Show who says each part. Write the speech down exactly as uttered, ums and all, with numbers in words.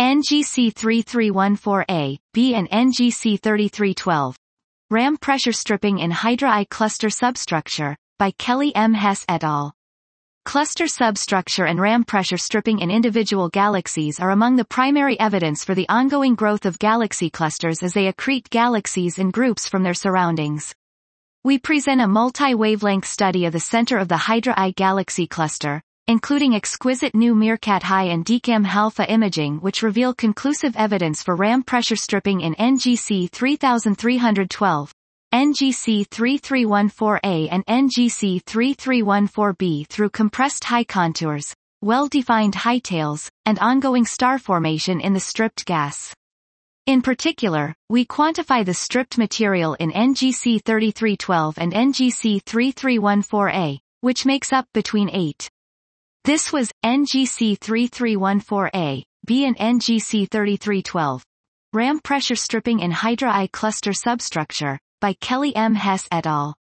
Speaker 1: N G C thirty-three fourteen A, B and N G C thirty-three twelve. Ram pressure stripping in Hydra I cluster substructure, by Kelly M. Hess et al. Cluster substructure and ram pressure stripping in individual galaxies are among the primary evidence for the ongoing growth of galaxy clusters as they accrete galaxies in groups from their surroundings. We present a multi-wavelength study of the center of the Hydra I galaxy cluster, including exquisite new Meerkat-High and DECAM alpha imaging which reveal conclusive evidence for ram pressure stripping in N G C thirty-three twelve, N G C thirty-three fourteen A and N G C thirty-three fourteen B through compressed high contours, well-defined hightails, and ongoing star formation in the stripped gas. In particular, we quantify the stripped material in N G C thirty-three twelve and N G C thirty-three fourteen A, which makes up between eight. This was N G C thirty-three fourteen A, B and N G C thirty-three twelve. Ram pressure stripping in Hydra I cluster substructure, by Kelly M. Hess et al.